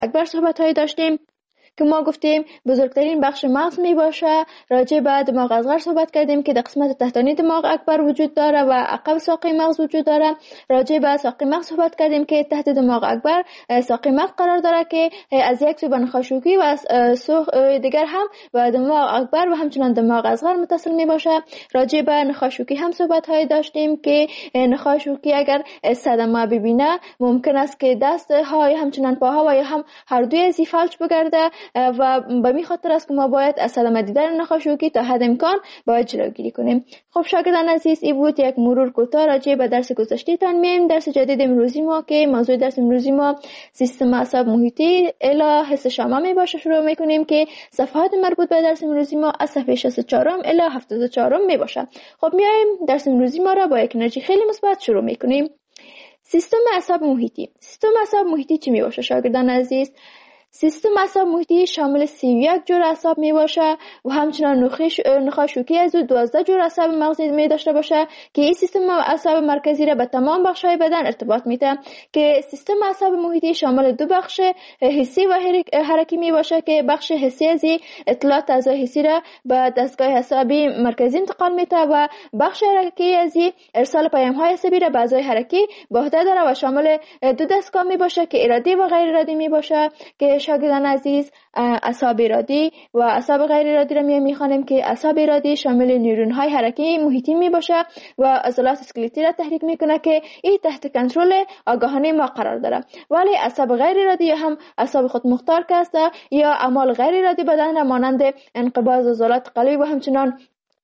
اکبر صحبت های داشتیم که ما گفتیم بزرگترین بخش مغز می باشه. راجع به دماغ اصغر صحبت کردیم که در قسمت تحتانی دماغ اکبر وجود داره و عقب ساقه مغز وجود داره. راجع به ساقه مغز صحبت کردیم که تحت دماغ اکبر ساقه مغز قرار داره که از یک سو به نخاشوکی و از سو دیگر هم به دماغ اکبر و همچنان دماغ اصغر متصل می باشه. راجع به نخاشوکی هم صحبت های داشتیم که نخاشوکی اگر صدمه ببینه ممکن است که دست های همچنان پاها و یا هم هر دوی از فلج بگرده و به می خاطر است که ما باید از صدمه دیدن نخاشوکی تا حد امکان باید جلوگیری کنیم. خب شاگردان عزیز، این بود یک مرور کوتاه راجع به درس گذشته تان. میایم درس جدید امروزی ما که موضوع درس امروزی ما سیستم اعصاب محیطی الی حس شامه می باشه. شروع میکنیم که صفحات مربوط به درس امروزی ما از صفحه 64 الی 74 می باشه. خب میایم درس امروزی ما را با یک انرژی خیلی مثبت شروع میکنیم. سیستم اعصاب محیطی. سیستم اعصاب محیطی چی می باشه شاگردان عزیز؟ سیستم اعصاب محیطی شامل 31 جور اعصاب می باشه و همچنان نخاشوکی از 12 جور اعصاب مغزی می داشته باشه که این سیستم اعصاب مرکزی را به تمام بخش‌های بدن ارتباط میده. که سیستم اعصاب محیطی شامل دو بخش حسی و حرکی می باشه که بخش حسی از اطلاعات اعضای حسی را به دستگاه عصبی مرکزی انتقال میده و بخش حرکی از ارسال پیام‌های عصبی را به اعضای حرکی به عهده داره و شامل دو دستگاه می باشه که ارادی و غیر ارادی می باشه. که شاگردان عزیز، اعصاب ارادی و اعصاب غیر ارادی را میخوانیم که اعصاب ارادی شامل نیورون های حرکتی محیطی می باشه و عضلات اسکلتی را تحریک میکنه که این تحت کنترل آگاهانه ما قرار داره. ولی اعصاب غیر ارادی یا هم اعصاب خود مختار که است یا اعمال غیر ارادی بدن را مانند انقباض عضلات قلبی و همچنان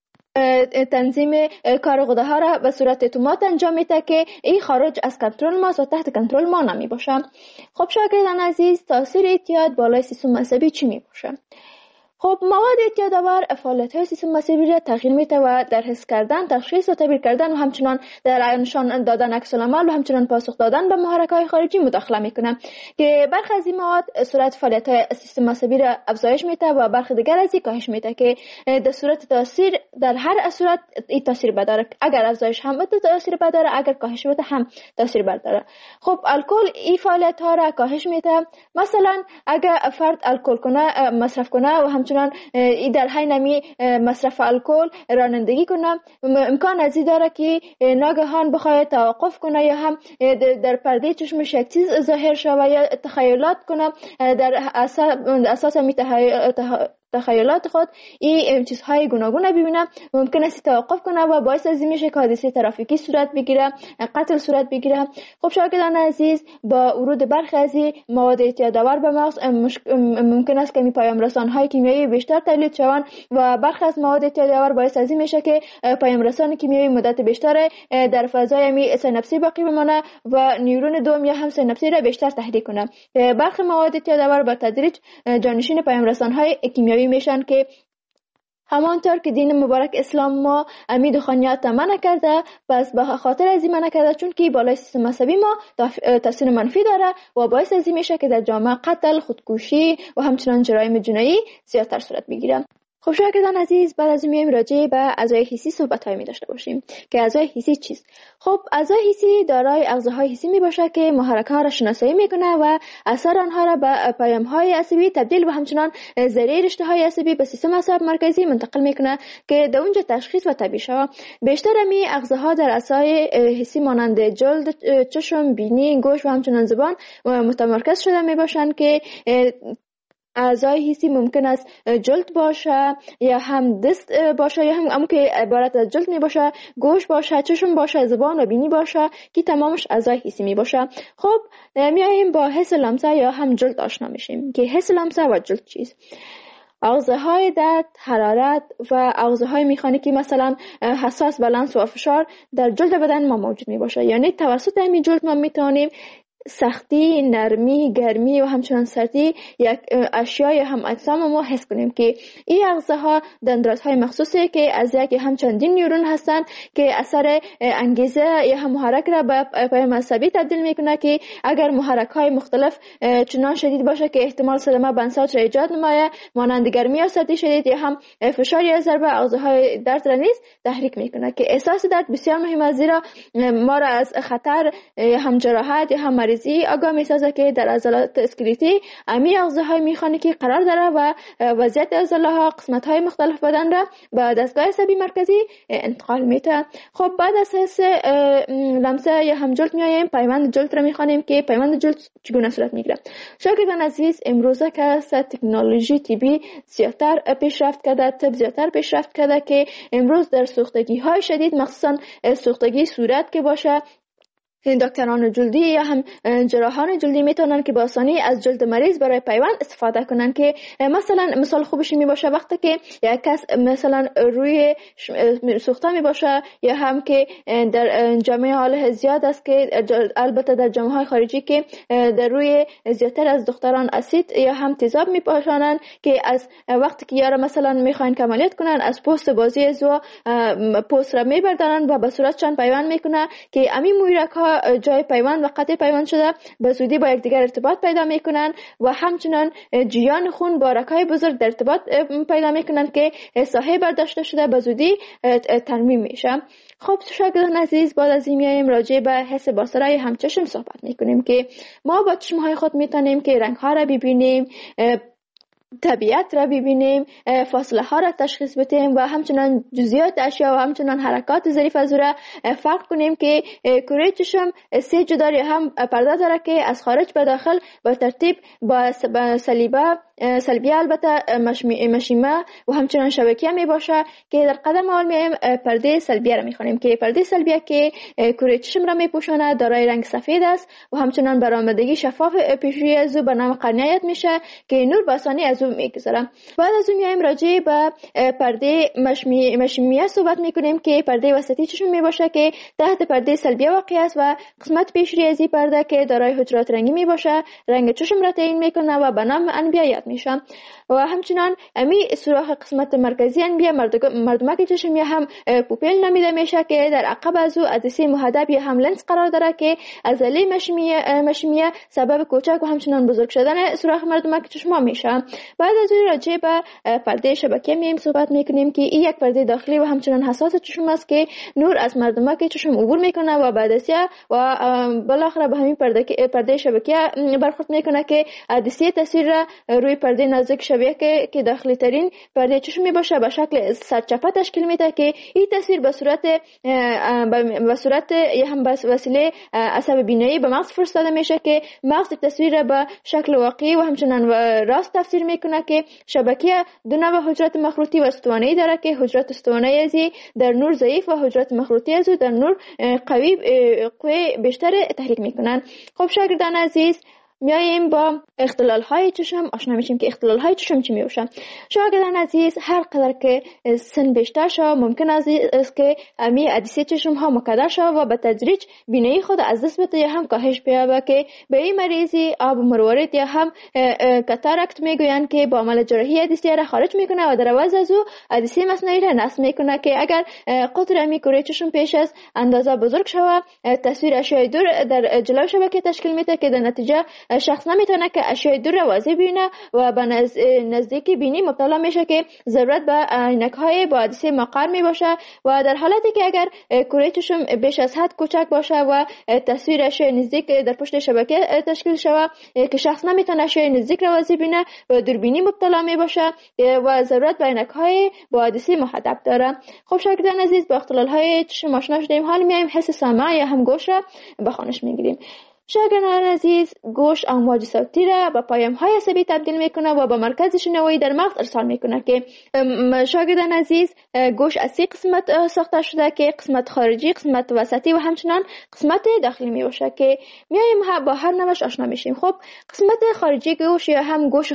تنظیم کار غده ها را به صورت اتومات انجام میده که این خارج از کنترل ما و تحت کنترل ما نمی باشه. خب شاگردان عزیز، تاثیر اعتیاد بالای سیستم عصبی چی می باشه؟ خب مواد اعتیادآور فعالیت‌های سیستم عصبی را تغییر میده و در حس کردن، تشخیص و تعبیر کردن و همچنان در نشان دادن عکس العمل و همچنان پاسخ دادن به محرک‌های خارجی مداخله میکنه که برخی از این مواد سرعت فعالیت‌های سیستم عصبی را افزایش میده و برخی دیگر از این کاهش میده که در صورت تاثیر در هر صورت این تاثیر بداره. اگر افزایش هم بده تاثیر بداره، اگر کاهش بده هم تاثیر بداره. خب الکل این فعالیت‌ها را کاهش میده. مثلا اگر فرد الکل کنه، مصرف کنه و همچنان ای در حین نمی مصرف الکل رانندگی کنه، امکان از این داره که ناگهان بخواد توقف کنه یا هم در پرده چشمش یک چیز ظاهر شود یا تخیلات کنه در اساس می تخیلات خود این چیزهای گوناگون ببینه، ممکن است توقف کنه و باعث از این میشه که حادثه ترافیکی صورت بگیره، قتل صورت بگیره. خب شاگردان عزیز، با ورود برخی از مواد اعتیادآور به مغز ممکن است که پیام رسان‌های کیمیایی بیشتر تولید شوند و برخی از مواد اعتیادآور باعث از این میشه که پیام رسان کیمیایی مدت بیشتر در فضای سیناپسی باقی بمانه و نیورون دوم یا هم سیناپسی را بیشتر تحریک کنه. برخی مواد اعتیادآور با تدریج جانشین پیام رسان‌های کیمیایی میشن که همانطور که دین مبارک اسلام ما امی دخانیات منع کرده، پس به خاطر از این منع کرده چون که بالای سیستم عصبی ما تاثیر منفی داره و باعث از این میشه که در جامعه قتل، خودکشی و همچنان جرایم جنایی زیادتر صورت بگیره. خب شاگردان عزیز، بعد از میایم راجع به اعضای حسی صحبت‌های می داشته باشیم که اعضای حسی چیست؟ خب اعضای حسی دارای اغزاهای حسی می باشه که محرک‌ها را شناسایی میکنه و اثر آنها را به پیام‌های عصبی تبدیل و همچنان ذریعه رشته‌های عصبی به سیستم اعصاب مرکزی منتقل میکنه که در اونجا تشخیص و تعبیر شود. بیشتر می اغزاها در اعضای حسی مانند جلد، چشم، بینی، گوش و همچنان زبان متمرکز شده می باشند که اعضای حسی ممکن است جلد باشه یا هم دست باشه یا هم که عبارت از جلد می باشه، گوش باشه، چشم باشه، زبان و بینی باشه که تمامش اعضای حسی می باشه. خب میایم با حس لمسه یا هم جلد آشنا میشیم که حس لمسه و جلد چیست. اغزاهای درد، حرارت و اغزاهای مکانیکی مثلا حساس به لمس و فشار در جلد بدن ما موجود می باشه. یعنی توسط همین جلد ما میتونیم سختی، نرمی، گرمی و همچنان سردی یک اشیا یا هم اجسام ما حس کنیم که این اغزاها دندانهای مخصوصی که از یک هم چندین نیورون هستند که اثر انگیزه یا هم محرک را به پیام عصبی تبدیل میکنه که اگر محرک های مختلف چنان شدید باشه که احتمال صدمه بنساج را ایجاد نمایه، مانند گرمی یا سردی شدید یا هم فشار یا ضربه، اغزاهای درد را نیز تحریک میکنه که احساس درد بسیار مهم است، زیرا ما را از خطر یا هم جراحت یا هم مرکزی آگاه میسازه که در عضلات اسکلتی امی اغزاهای میخانیکی قرار داره و وضعیت عضله‌ها قسمت‌های مختلف بدن را به دستگاه عصبی مرکزی انتقال میده. خب بعد از حس لمسه یا هم جلد میایم پیوند جلد را میخوانیم که پیوند جلد چگونه صورت میگیره. شاگردان عزیز، امروزه که تکنولوژی طبی زیادتر پیشرفت کرده، طب زیادتر پیشرفت کرده که امروز در سوختگی های شدید مخصوصا سوختگی صورت که باشه دکتران جلدی یا هم جراحان جلدی میتونن که با آسانی از جلد مریض برای پیوند استفاده کنن که مثلا مثال خوبش می باشه وقتی که یک کس مثلا روی سوخته می باشه یا هم که در جامعه حال زیاد است که البته در جامعه های خارجی که در روی زیادتر از دختران اسید یا هم تیزاب می پاشانن که از وقتی که یارا مثلا میخواین که عملیات کنن از پوست بازی زو پوست را میبردارن و به صورتشان پیوند میکنه که امی مویرک ها جای پیوند و قطع پیوند شده به زودی با یکدیگر ارتباط پیدا میکنن و همچنان جریان خون با رگ‌های بزرگ در ارتباط پیدا میکنن که ساحه برداشته شده به زودی ترمیم میشه. خب شاگردان عزیز، بعد از این میایم راجع به حس بصری همچشم صحبت میکنیم که ما با چشمهای خود میتونیم که رنگ ها را ببینیم، طبیعت را ببینیم، فاصله ها را تشخیص بدیم و همچنان جزئیات اشیا و همچنان حرکات ظریف از او را فرق کنیم که کره چشم سه جدار هم پرده داره که از خارج به داخل با ترتیب با سلبیه البته مشیمه و همچنان شبکیه می باشه که در قدم اول میایم پرده سلبیه را میخوانیم که پرده سلبیه که کره چشم را میپوشانه دارای رنگ سفید است و همچنان برآمدگی شفاف پیشروی از او به نام قرنیه میشه که نور به آسانی از او میگذره. بعد از اون میایم راجع به پرده مشیمیه صحبت میکنیم که پرده وسطی چشم میباشه که تحت پرده سلبیه واقع است و قسمت پیشروی از این پرده که دارای حجرات رنگی میباشه رنگ چشم را تعیین میکنه و به نام انبیه میشه. و همچنان امی سوراخ قسمت مرکزی انبیه مردمک چشم یا هم پوپیل نامیده میشه که در عقب از او عدسه محدب یا هم لنز قرار داره که عضله مشیمیه سبب کوچک و همچنان بزرگ شدن سوراخ مردمک چشم میشه. بعد از اون راجع به پرده شبکیه میایم صحبت میکنیم که این یک پرده داخلی و همچنان حساس چشم است که نور از مردمک چشم عبور میکنه و بعد از و بالاخره به همین پرده شبکیه برخورد میکنه که عدسه تصویر را روی پرده نزدیک شبیه که داخلی ترین پرده چشم می باشه به شکل سرچپه تشکیل میده که این تصویر به صورت یا هم به وسیله عصب بینایی به مغز فرستاده میشه که مغز تصویر را به شکل واقعی و همچنان راست تفسیر میکنه که شبکیه دو نوع حجرات مخروطی و استوانه‌ای داره که حجرات استوانه‌ای ازی در نور ضعیف و حجرات مخروطی ازو در نور قوی بیشتر تحریک میکنن. خب شاگردان عزیز، میاییم با اختلال های چشم آشنا میشیم که اختلال های چشم چی میوشن. شاگردان عزیز، هر قدر که سن بیشتر شد ممکن است که امی عدسه چشم ها مکدر شد و به تدریج بینایی خود از دست بده یا هم کاهش بیابه که به این مریضی آب مروارید یا هم کاتاراکت میگوین که با عمل جراحی عدسه را خارج میکنه و در عوض از او عدسه مصنوعی را نصب میکنه که اگر قطر امی کره چشم پیش از اندازه بزرگ شود تصویر اشیاء دور در جلو شبکه تشکیل میده که در نتیجه شخص نمیتونه که اشیاء دور را واضح ببینه و به نزدیکی بینی مبتلا میشه که ضرورت به عینک‌های با عدسه مقر میباشه و در حالتی که اگر کره چشم بیش از حد کوچک باشه و تصویر اشیاء نزدیک در پشت شبکه تشکیل شود که شخص نمیتونه اشیاء نزدیک را واضح ببینه و دوربینی مبتلا میباشه و ضرورت به عینک‌های با عدسه محدب داره. خب شاگردان عزیز، با اختلال‌های چشم آشنا شدیم. حالا میایم حس سمع یا هم گوش را به خوانش میگیریم. شاگردان عزیز، گوش امواج صوتی را به پیام‌های عصبی تبدیل میکنه و به مرکز شنوایی در مغز ارسال میکنه که شاگردان عزیز، گوش از 3 قسمت ساخته شده که قسمت خارجی، قسمت وسطی و همچنان قسمت داخلی میباشه که میایم با هر نوعش آشنا میشیم. خب قسمت خارجی گوش یا هم گوش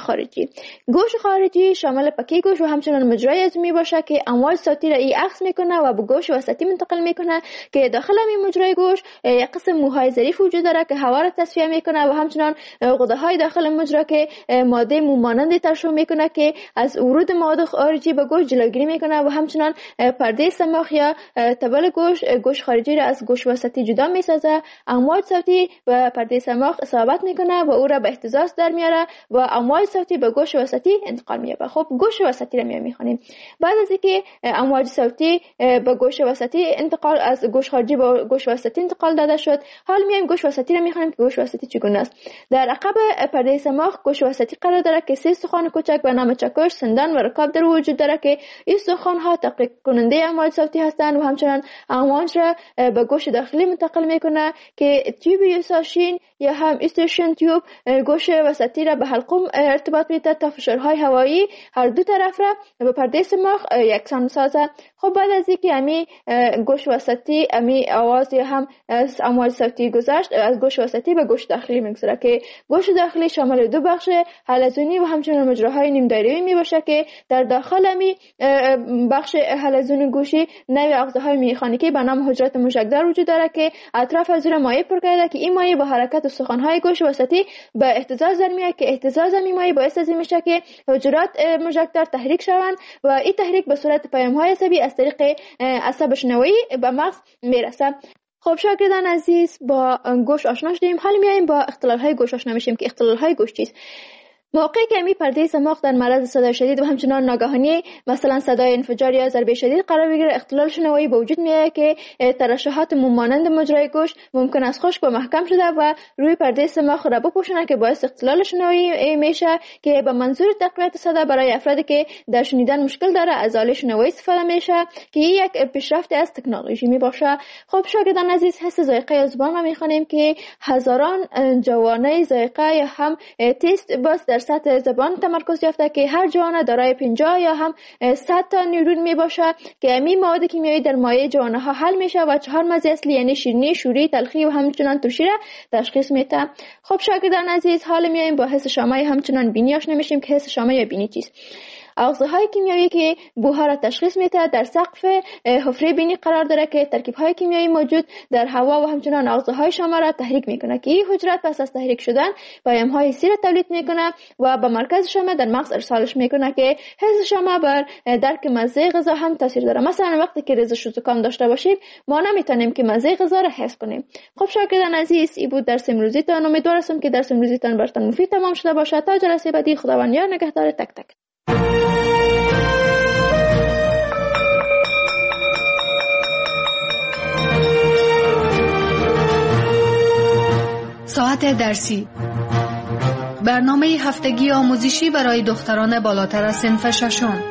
خارجی شامل پکی گوش و همچنان مجرای از میباشه که امواج صوتی را ای عکس میکنه و به گوش وسطی منتقل میکنه که داخل این مجرای گوش یک قسم موهای ظریف وجود داره که هوا را تصفیه میکنه و همچنان غده های داخل مجرا که ماده مومانندی ترشح میکنه که از ورود مواد خارجی به گوش جلوگیری میکنه و همچنان پرده سماخ یا تبل گوش خارجی را از گوش وسطی جدا میسازه. امواج صوتی و پرده سماخ اصابت میکنه و او را به اهتزاز در میاره و امواج صوتی به گوش وسطی انتقال مییابه. خب گوش وسطی را میخوانیم. بعد از اینکه امواج صوتی به گوش وسطی انتقال از گوش خارجی به گوش وسطی انتقال داده شد، حال میایم گوش وسطی را میخوانیم که گوش وسطی چگونه است. در عقب پرده سماخ گوش وسطی قرار داره که 3 استخوان کوچک به نام چکش، سندان و رکاب در وجود داره که این استخوان ها تحقیق کننده امواج صوتی هستند و همچنان امواج را به گوش داخلی منتقل میکنه که تیوب یوساشین یا هم استیشن تیوب گوش وسطی را به حلقوم ارتباط میده تا فشارهای هوایی هر دو طرف را به پرده سماخ یکسان سازه. خب بعد از اینکه امی گوش وسطی امی آواز یا هم از امواج صوتی گذشت، از گوش وسطی به گوش داخلی میگذره که گوش داخلی شامل 2 بخش حلزونی و همچنان مجراهای نیم دایره‌ای میباشه که در داخل امی بخش حلزون گوشی نوع اغزه‌های میخانیکی به نام حجرات موشکدار وجود داره که اطراف از زیر مایع پر کرده که این مایع با حرکت استخوان‌های گوش وسطی به اهتزاز در میاد که اهتزاز این مایع باعث از این میشه که حجرات موشکدار تحریک شوند و این تحریک به صورت پیام‌های عصبی از طریق عصب شنوایی به مغز میرسه. خب شاگردان عزیز، با گوش آشنا شدیم، حالا میایم با اختلال‌های گوش آشنا میشیم که اختلال‌های گوش چیست. موقعی که می پرده سماق در معرض صدای شدید و همچنان ناگهانی مثلا صدای انفجار یا ضربه شدید قرار بگیره، اختلال شنوایی به وجود میاد که ترشحات مانند مجرای گوش ممکن است خشک و محکم شده و روی پرده سماق را بپوشونه که باعث اختلال شنوایی میشه که به منظور تقویت صدا برای افرادی که در شنیدن مشکل داره از آله شنوایی استفاده میشه که یک پیشرفت از تکنولوژی می باشه. خب شاگردان عزیز، حس ذائقه زبان ما میخوانیم که هزاران جوانه ذائقه یا هم تست باز در سطح زبان تمرکز یافته که هر جوانه دارای 50 یا هم 100 تا نیورون می باشه که همین مواد کیمیایی در مایع جوانه ها حل میشه و 4 مزه اصلی یعنی شیرینی، شوری، تلخی و همچنان ترشی را تشخیص میده. خب شاگردان عزیز، حالا میایم با حس شامه همچنان بینی آشنا میشیم که حس شامه یا بینی چیست. اغزهای کیمیایی که بوها را تشخیص میده در سقف حفره بینی قرار داره که ترکیب‌های کیمیایی موجود در هوا و همچنان اغزهای شامه را تحریک میکنه که این حجرات پس از تحریک شدن پیام‌های سی را تولید میکنه و به مرکز شامه در مغز ارسالش میکنه که حس شامه بر درک مزه غذا هم تاثیر داره. مثلا وقتی که رنج و زکام داشته باشیم ما نمیتونیم که مزه غذا را حس کنیم. خب شاگردان عزیز، این بود درس امروزیتان. امیدوارم که درس امروزیتان براتون مفید تمام شده باشه. تا جلسه بعدی، خداوند یار نگهدار تک تک. ساعت درسی، برنامه هفتگی آموزشی برای دختران بالاتر از صنف ششم.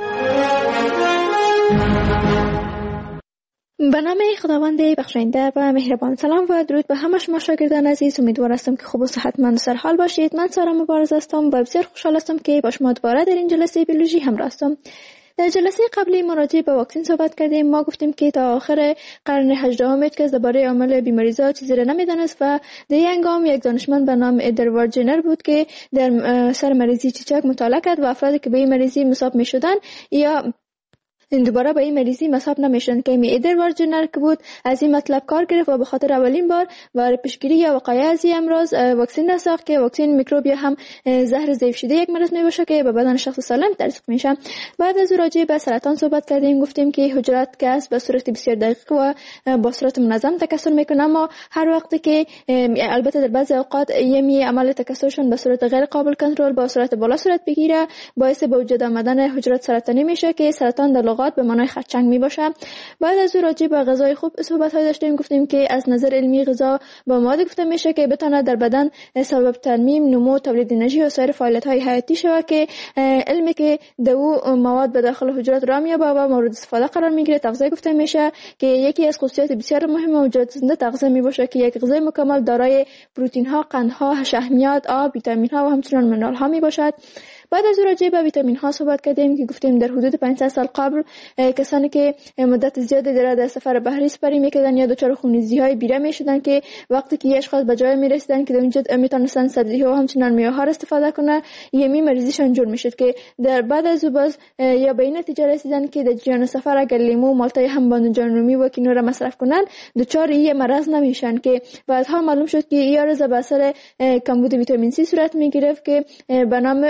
به نام خداوند بخشاینده و مهربان. سلام و درود به همه شما شاگردان عزیز. امیدوار هستم که خوب و صحتمند و سرحال باشید. من سارا مبارز هستم و بسیار خوشحال هستم که با شما دوباره در این جلسه بیولوژی همراه هستم. در جلسه قبلی ما راجع به واکسن صحبت کردیم. ما گفتیم که تا آخر قرن 18 کس درباره عامل بیماری‌ها چیزی را نمی‌دانست و در این هنگام یک دانشمند به نام ادوارد جنر بود که در سر مریضی چیچک مطالعه کرد و افرادی که به این مریضی مصاب می‌شدند یا دوباره به این مریضی مصاب نمیشن که ادوارد جنر که بود از این مطلب کار گرفت و به خاطر اولین بار برای پیشگیری یا وقایع از این امراض واکسن ساخت که واکسن میکروب یا هم زهر ضعیف شده یک مرض میباشه که به بدن شخص سالم تزریق میشه. بعد از راجع به سرطان صحبت کردیم. گفتیم که حجرات گس به صورت بسیار دقیق و با صورت منظم تکثر میکنه، اما هر وقتی که البته در بعضی اوقات یمی عمل تکثرشون به صورت غیر قابل کنترل با صورت بالا صورت بگیره، باعث به وجود آمدن حجرات سرطانی میشه که سرطان در به معنای خرچنگ می باشه. بعد از او راجع به غذای خوب صحبت های داشتیم. گفتیم که از نظر علمی غذا با مواد گفته میشه که بتونه در بدن سبب ترمیم، نمو، تولید انرژی و سایر فعالیت های حیاتی شود که علمی که دو مواد به داخل حجرات را میابه و مورد استفاده قرار میگیره تغذیه گفته میشه که یکی از خصوصیات بسیار مهم موجود زنده تغذیه می باشه که یک غذای مکمل دارای پروتئین ها، قندها، شحمیات، آب، ویتامین ها و همچنین منرال ها می باشد. بعد از راجع به ویتامین ها صحبت کردیم که گفتیم در حدود 500 سال قبل کسانی که مدت زیادی در سفر بحری سپری میکردن یا دچار خونریزی های بیره میشدن که وقتی که اشخاص به جای میرسیدن که در اونجا میتونستن سبزی ها و همچنین میوه ها استفاده کنن، یمی مریضیشون جور میشد که در بعد از باز یا به این نتیجه رسیدن که در جریان سفر اگر لیمو، مالتای هم بادمجان رومی و کینو را مصرف کنن دچار این مرض نمیشن که بعدها معلوم شد که این عرض به اثر کمبود ویتامین سی صورت میگرفت که به نام اسکوربی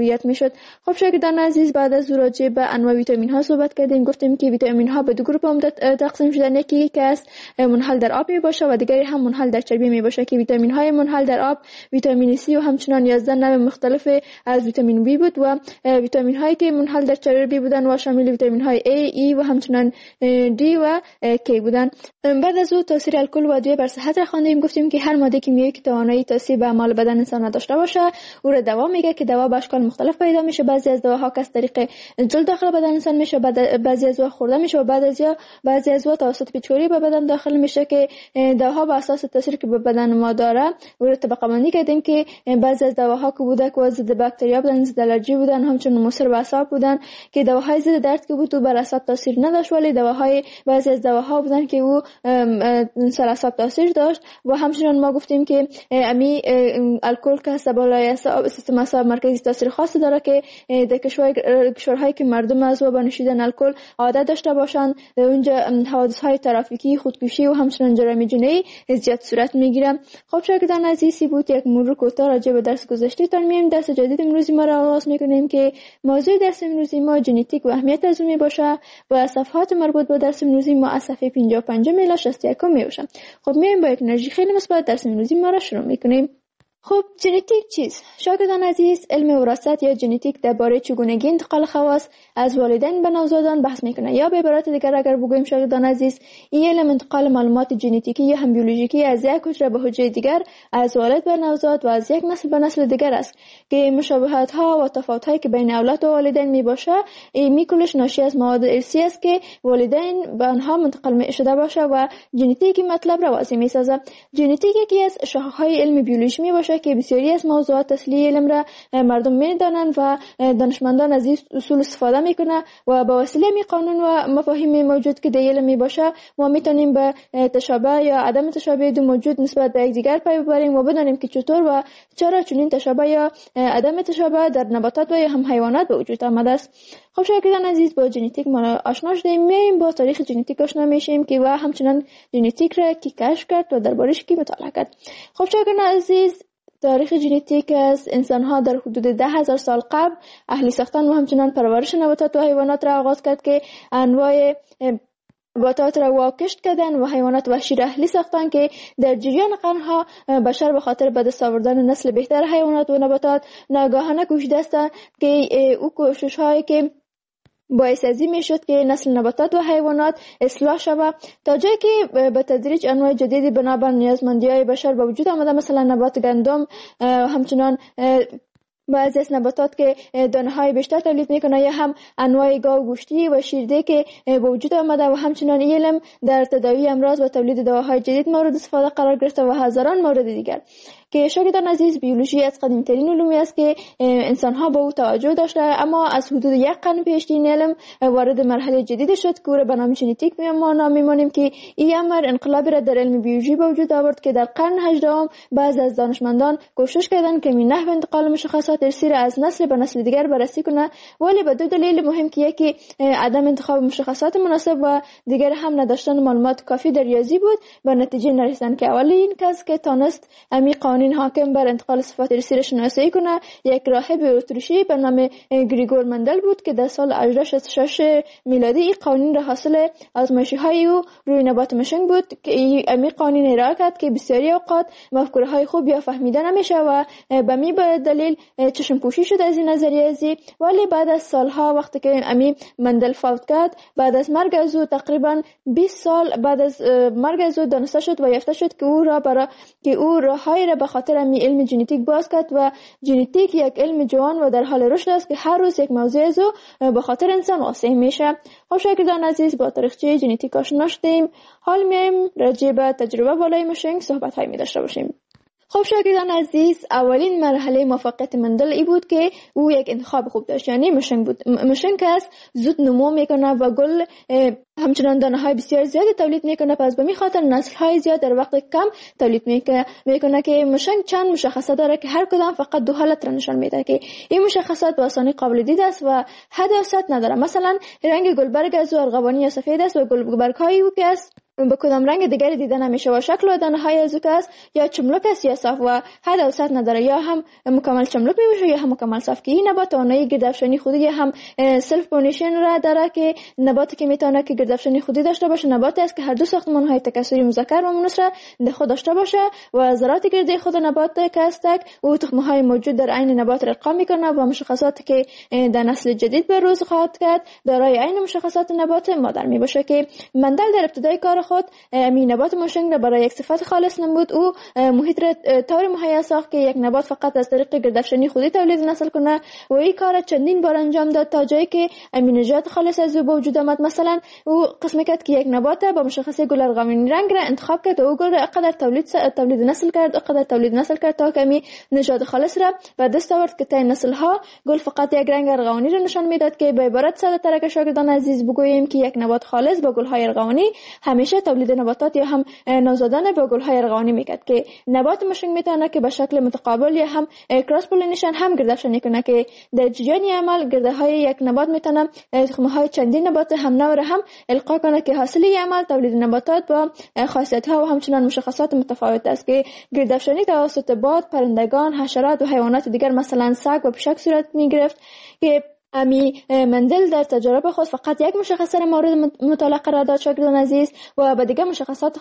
مدیریت میشد. خب شاگردان عزیز، بعد از راجع به انواع ویتامین ها صحبت کردیم. گفتیم که ویتامین ها به دو گروه عمده تقسیم شدن. یکی که است منحل در آب می باشه و دیگری هم منحل در چربی می باشه که ویتامین های منحل در آب ویتامین C و همچنان 11 نوع مختلف از ویتامین B بود و ویتامین هایی که منحل در چربی بودن و شامل ویتامین های A، E و همچنان D و K بودن. بعد از او تاثیر الکل و ادویه بر صحت را خواندیم. گفتیم که هر ماده کیمیایی که توانایی تاثیر به اعمال بدن انسان نداشته باشه او را دوا میگه که دوا به اشکال مختلف پیدا میشه. بعضی از دواها که از طریق جلد داخل بدن انسان میشه، بعضی از دوا خورده میشه و بعضی از دوا توسط پیچکاری به بدن داخل میشه که دواها به اساس تاثیری که به بدن ما داره او را طبقه بندی کردیم که بعضی از دواها که بوده که ضد باکتریا بودن، ضد الرژی بودن، همچنین مضر به اعصاب بودن که دواهای ضد درد که بود و بر اعصاب تاثیر نداشت، ولی بعضی از دواها بودن که او سر اعصاب تاثیر داشت. و همچنین ما گفتیم که امی الکل که هست بالای سیستم اعصاب مرکزی تاثیر خاصی داره که در کشورهایی که مردم از و به نوشیدن الکل عادت داشته باشند اونجا حوادث‌های ترافیکی، خودکشی و همچنین جرایم جنایی زیاد صورت میگیره. خب شاگردان عزیز، بود یک مرور کوتاه راجع به درس گذشته تان میایم. درس جدید امروزی ما را آغاز میکنیم که موضوع درس امروزی ما ژنتیک و اهمیت از اون میباشه و صفحات مربوط به درس امروزی ما از صفحه 55 الی 61 میباشه. خب میایم با یک انرژی خیلی مثبت درس امروزی ما را شروع میکنیم. خب ژنتیک چیست؟ شاگردان عزیز، علم وراثت یا ژنتیک درباره چگونگی انتقال خواص از والدین به نوزادان بحث میکنه. یا به عبارت دیگر اگر بگوییم شاگردان عزیز، این علم انتقال معلومات ژنتیکی یا هم بیولوژیکی از یک حجره به حجره دیگر، از والد به نوزاد و از یک نسل به نسل دیگر است که مشابهت ها و تفاوت هایی که بین اولاد و والدین میباشه این کلش ناشی از مواد ارثی است که والدین به آنها منتقل شده باشه و ژنتیک مطلب را واضح میسازه. ژنتیک یکی از شاخه‌های علم بیولوژی میباشه که بسیاری از موضوعات اصلی علم را مردم میدانند و دانشمندان از این اصول استفاده میکنه و با وسیله می قانون و مفاهیم موجود که در علم میباشه ما میتونیم به تشابه یا عدم تشابه دو موجود نسبت به یکدیگر پی ببریم و بدانیم که چطور و چرا چنین تشابه یا عدم تشابه در نباتات و یا هم حیوانات به وجود آمده است. خب شاگردان عزیز، با ژنتیک ما آشنا شدیم. میایم با تاریخ ژنتیک آشنا میشیم که و همچنین ژنتیک را کی کشف کرد و دربارش کی مطالعه کرد. خب شاگردان عزیز، تاریخ ژنتیک از انسان‌ها در حدود 10,000 سال قبل اهلی ساختن و همچنین پرورش نباتات و حیوانات را آغاز کرد که انواع نباتات را واکشت کردن و حیوانات وحشی را اهلی ساختن که در جریان قرنها بشر به خاطر به دست آوردن نسل بهتر حیوانات و نباتات ناگهانه کوشیده است که او کوشش‌هایی که باعث ازی میشد که نسل نباتات و حیوانات اصلاح شود تا جایی که به تدریج انواع جدیدی بنابر نیازمندی‌های بشر به وجود آمده. مثلا نبات گندم، همچنان بعضی از نباتات که دانه‌های بیشتر تولید میکنه یا هم انواع گاو گوشتی و شیرده که به وجود آمده و همچنان علم در تداوی امراض و تولید دواهای جدید مورد استفاده قرار گرفته و هزاران مورد دیگر که شاگردان عزیز بیولوژی از قدیمی‌ترین علومی است که انسان‌ها به او توجه داشته، اما از حدود یک قرن پیش این علم وارد مرحله جدید شد که او را به نام ژنتیک می‌مانیم که این امر انقلابی را در علم بیولوژی به وجود آورد که در قرن 18 بعضی از دانشمندان کوشش کردند که نحو انتقال مشخصات ارثی را از نسل به نسل دیگر بررسی کنند، ولی به دو دلیل مهم که یکی عدم انتخاب مشخصات مناسب و دیگر هم نداشتن معلومات کافی در ریاضی بود، به نتیجه نرسیدن که اولین کس که تونست امی قوانین حاکم بر انتقال صفات ارثی را شناسایی کنه یک راهب اتریشی به نام گریگور مندل بود که در سال 1866 میلادی این قوانین را حاصل آزمایش‌های او روی نبات مشنگ بود که امی قوانین ارائه کرد که بسیاری اوقات مفکوره‌های خوب یا فهمیده نمیشه و به می دلیل چشم پوشی شد از این نظریه ازی. ولی بعد از سالها وقتی که امی مندل فوت کرد، بعد از مرگ از او تقریبا 20 سال بعد از مرگ از او دانسته شد و یافته شد که او راههایی را به خاطر امی علم ژنتیک باز کرد و ژنتیک یک علم جوان و در حال رشد است که هر روز یک موضوع از او به خاطر انسان واضح میشه. خب شاگردان عزیز، با تاریخچه ژنتیک آشنا شدیم. حال میایم راجع به تجربه بالای مشنگ صحبت‌هایی می‌داشته باشیم. خب شاگردان عزیز، اولین مرحله موفقیت مندل ای بود که او یک انتخاب خوب داشت، یعنی مشنگ بود. مشنگ است زود نمو میکنه و گل همچنان دانه های بسیار زیادی تولید میکنه، پس به می خاطر نسل های زیاد در وقت کم تولید میکنه که مشنگ چند مشخصات داره که هر کدام فقط دو حالت را نشان میده که این مشخصات به آسانی قابل دید است و حد و سطح نداره. مثلا رنگ گلبرگ از ارغوانی یا سفید است و گلبرگ های او که است به کدام رنگ دیگری دیده نمیشه و شکل و دانه های از است یا چملک است یا صاف و حد و سطح نداره، یا هم مکمل چملک میشه یا هم مکمل صاف. که این نبات آنهای گردافشانی خودی هم سلف پولینیشن را داره که نباتی که میتونه که گردافشانی خودی داشته باشه نباتی است که هر دو ساختمان های تکثری مذکر و مؤنث را در خود داشته باشه و ذرات گردی خود نبات که است او تخم های موجود در عین نبات را القا میکنه و مشخصاتی که در نسل جدید به روز خواهد کرد دارای عین مشخصات نبات مادر می باشه. که مندل در ابتدای کار خود می نبات موشنگ را برای یک صفت خالص نمود. او محیط را طور مهیا ساخت که یک نبات فقط از طریق گردافشانی خودی تولید نسل کنه و این کار چندین بار انجام داد تا جایی که امینوژات خالص از او به وجود آمد. مثلا او قسم کرد که یک نبات با مشخصه گل ارغوانی رنگ را انتخاب کرد و او گل را قدر تولید نسل کرد تا کمی نژاد خالص را به دست آورد که تا نسل ها گل فقط یک رنگ ارغوانی را نشان میداد. که به عبارت ساده تر که شاگردان عزیز بگوییم که یک نبات خالص با گل های ارغوانی همیشه تولید نباتات یا هم نوزادان با گل های ارغوانی میکرد. که نبات موشنگ میتونه که به شکل متقابل یا هم کراس پولینیشن هم گردافشانی کنه که در جریان عمل گرده های یک نبات میتونه تخم های چندین نبات هم نوع را هم القا کنه که حاصل عمل تولید نباتات با خاصیت ها و همچنان مشخصات متفاوت است. که گردافشانی توسط باد، پرندگان، حشرات و حیوانات دیگر مثلا سگ و پشک صورت میگرفت. که مندل در تجربه خود فقط یک مشخصه مورد مطالعه قرار داد شاگردان عزیز و به دیگر مشخصات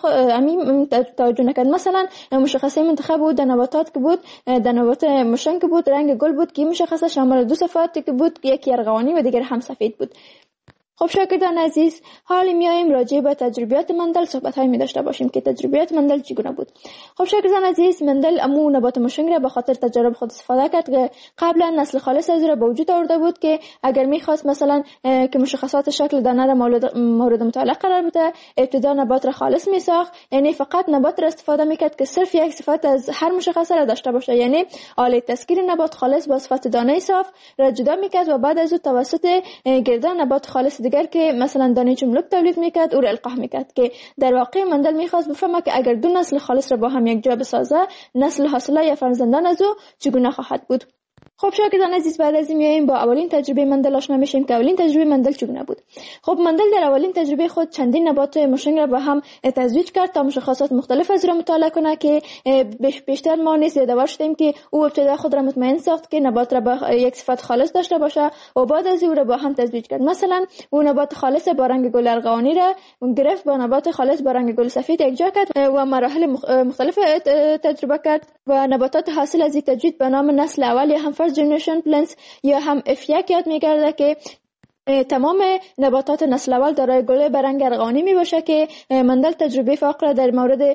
توجه نکرد. مثلا مشخصه منتخب بود در نباتات که بود در نبات موشنگ بود رنگ گل بود که مشخصه شامل دو صفات که بود یکی ارغوانی و دیگر هم سفید بود. خب شاگردان عزیز حالا میایم راجع به تجربیات مندل صحبت های می داشته باشیم که تجربیات مندل چگونه بود. خب شاگردان عزیز مندل امو نبات موشنگ را به خاطر تجربه خود استفاده کرد که قبلا نسل خالص از را به وجود آورده بود که اگر میخواست مثلا که مشخصات شکل دانه را مورد مطالعه قرار بده ابتدا نبات را خالص میساخت، یعنی فقط نبات را استفاده میکرد که صرف یک صفت از هر مشخصه را داشته باشه، یعنی آله تسکیر نبات خالص با صفت دانه صاف را جدا میکرد و بعد از او توسط گردان نبات خالص دیگر که مثلا دانه چملک تولید میکرد او را القاح میکرد. که در واقع مندل میخواست بفهمه که اگر دو نسل خالص را با هم یک جا بسازه نسل حاصله یا فرزندان از او چگونه خواهد بود. خب شاگردان عزیز بعد از این میایم با اولین تجربه مندل آشنا میشیم که اولین تجربه مندل چگونه بود. خب مندل در اولین تجربه خود چندین نبات موشنگ را با هم تزویج کرد تا مشخصات مختلف از را مطالعه کنه که بیشتر ما نیز یادآور شدیم که او ابتدا خود را مطمئن ساخت که نبات را با یک صفت خالص داشته باشه و بعد از او را با هم تزویج کرد. مثلا او نبات خالص با رنگ گل ارغوانی را گرفت با نبات خالص با رنگ گل سفید یکجا کرد و مراحل مختلف تجربه کرد و نباتات حاصل از این تجوید به نام نسل اول یا هم فرست جنریشن پلنتس یا هم F1 یاد می‌گرده که تمام نباتات نسل اول دارای گل به رنگ ارغوانی می باشه. که مندل تجربه فاقره در مورد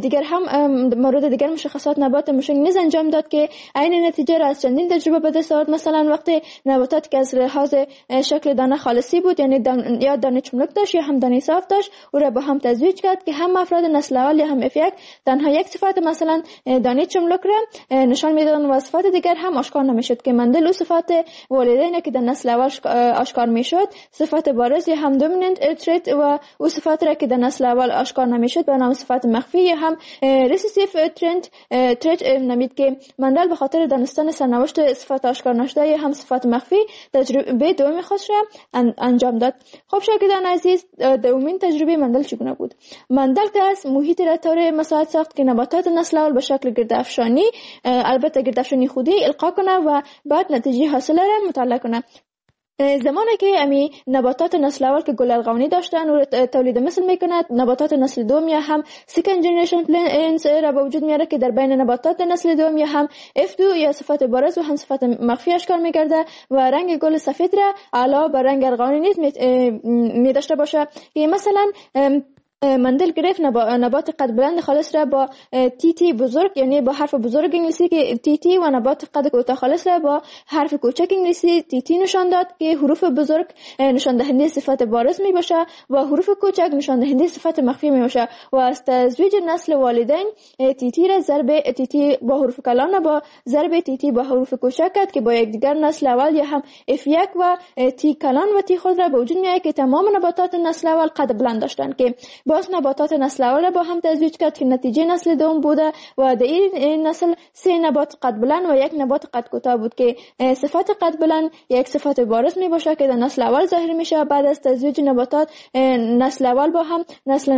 دیگر مشخصات نبات موشنگ نیز انجام داد که عین نتیجه را از چندین تجربه به دست آورد. مثلا وقتی نباتات که از لحاظ شکل دانه خالصی بود یعنی یا دانه چملک داشت یا هم دانه صاف داشت او را با هم تزویج کرد که هم افراد نسل اول یا هم F1 تنها یک صفت مثلا دانه چملک را نشان میدادند و صفات دیگر هم آشکار نمیشد. که مندل او صفات والدین که در نسل اول آشکار میشد صفت بارز یا هم دومیننت تریت و او صفات را که در نسل اول آشکار نمیشد به نام صفت مخفی یا هم ریسیسیف تریت نامید. که مندل به خاطر دانستن سرنوشت صفات آشکار نشده یا هم صفات مخفی تجربه دومی خودش را انجام داد. خب شاگردان عزیز دومین تجربه مندل چگونه بود؟ مندل که از محیط را طور مساعد ساخت که نباتات نسل اول به شکل گردافشانی البته گردافشانی خودی القا کنه و بعد نتیجه حاصله را مطالعه کنه. زمانی که نباتات نسل اول که گل ارغوانی داشتن و تولید مثل میکند نباتات نسل دوم یا هم سکند جنریشن پلنتس را به وجود میاره که در بین نباتات نسل دوم یا هم F2 یا صفت بارز و هم صفت مخفی اشکال میگرده و رنگ گل سفید را علاوه بر رنگ ارغوانی نیز می داشته باشه. که مثلا مندل گرفت نبات قد بلند خالص را با تی بزرگ یعنی با حرف بزرگ انگلیسی که تی و نبات قد کوتاه خالص را با حرف کوچک انگلیسی تی نشان داد که حروف بزرگ نشان دهنده صفت بارز می باشه و حروف کوچک نشان دهنده صفت مخفی می باشه. و از تزویج نسل والدین تی را ضرب تی با حروف کلان با ضرب تی با حروف کوچک کرد که با یکدیگر نسل اول یا هم F1 و تی کلان و تی خود را به وجود میاره که تمام نباتات نسل اول قد بلند داشتند. که باز نباتات نسل اول با هم تزویج کرد که نتیجه نسل دوم بوده و در این نسل 3 نبات قد بلند و 1 نبات قد کوتاه بود که صفت قد بلند یک صفت بارز می باشه که در نسل اول ظاهر میشه. بعد از تزویج نباتات نسل اول با هم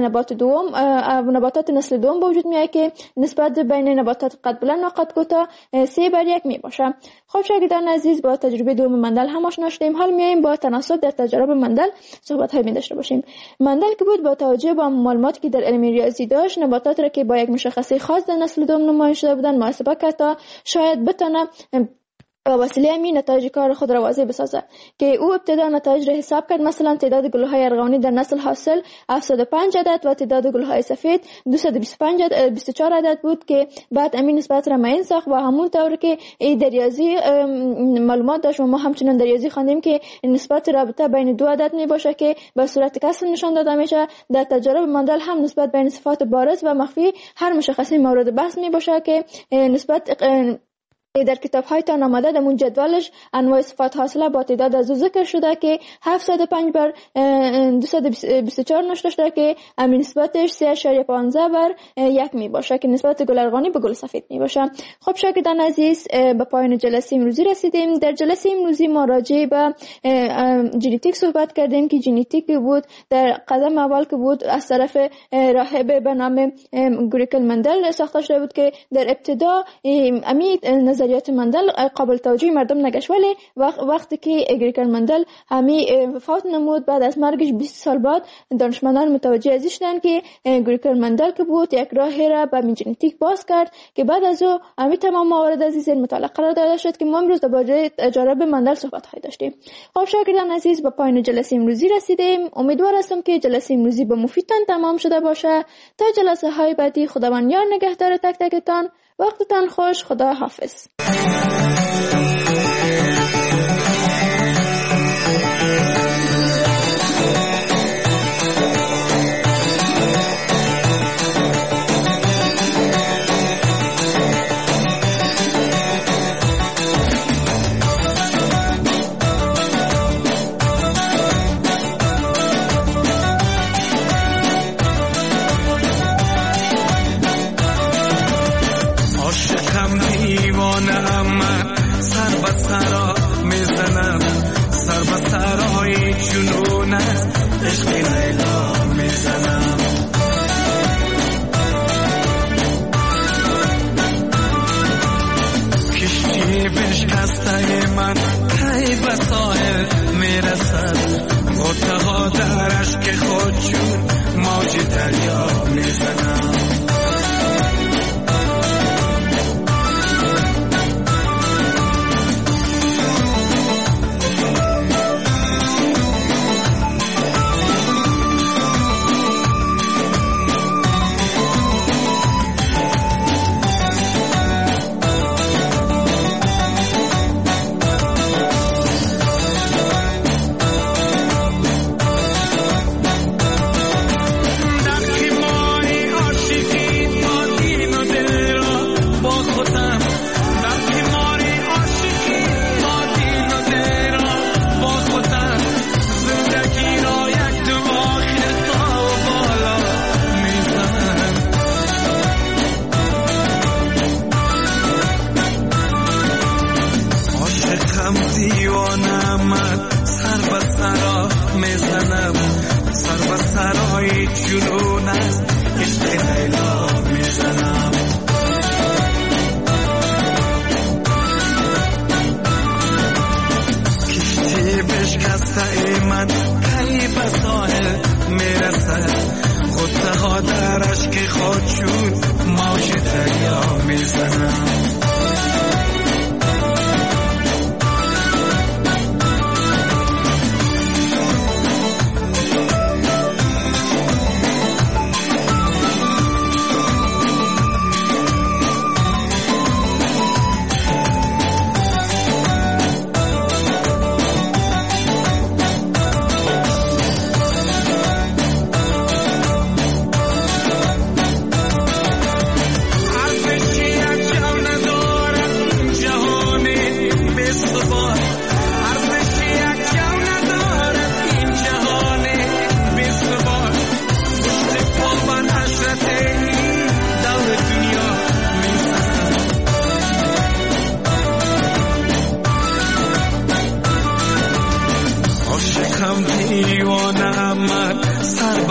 نباتات نسل دوم به وجود میاد که نسبت بین نباتات قد بلند و قد کوتاه 3:1 می باشه. خب شاگردان عزیز، با تجربه دوم مندل هم آشنا شدیم. حال میایم با تناسب در تجارب مندل صحبت های می داشته باشیم. مندل که بود با توجه به معلوماتی که در علم ریاضی داشت، نباتات را که با یک مشخصه خاص در نسل دوم نمایش داده بودند محاسبه کرد تا شاید بتونه با وسیله همین نتایج کار خود را واضح بسازه که او ابتدا نتایج را حساب کرد. مثلا تعداد گل‌های ارغوانی در نسل حاصل 705 عدد و تعداد گل‌های سفید 224 عدد بود که بعد همین نسبت را معین ساخت و همون طور که در ریاضی معلومات داشت و ما همچنان در ریاضی خواندیم که نسبت رابطه بین دو عدد می باشه که به صورت کسر نشان داده میشه. در تجارب مندل هم نسبت بین صفات بارز و مخفی هر مشخصی مورد بحث می باشه که نسبت در کتاب‌های تان آمده در اون جدولش انواع صفات حاصله با تعداد از ذکر شده که 705 بر 224 نوشته شده که همین نسبتش 3.15 بر 1 می باشه که نسبت گل ارغوانی به گل سفید می باشه. خب شاگردان عزیز، به پایان جلسه امروزی رسیدیم. در جلسه امروزی ما راجع به ژنتیک صحبت کردیم که ژنتیک بود در قدم اول که بود از طرف راهب به نام گریکل مندل ساخته شده بود که در ابتدا امی نظریات مندل قابل توجه مردم نگشت، ولی وقتی که گریکل مندل همی وفات نمود بعد از مرگش 20 سال بعد دانشمندان متوجه ازش شدند که گریکل مندل که بود یک راهی را به ژنتیک باز کرد که بعد از او همی تمام موارد از این مطالعه قرار داده شد که ما امروز درباره تجارب مندل صحبت های داشتیم. خب شاگردان عزیز، به پایان جلسه امروزی رسیدیم. امیدوار هستم که جلسه امروزی به مفیدتان تمام شده باشه. تا جلسه های بعدی خداوند یار نگهدار تک تکتان. وقتتان خوش. خدا حافظ.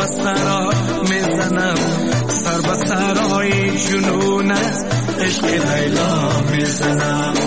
مسخره میزنم، سر به سرای جنون است عشق لیلا میزنم.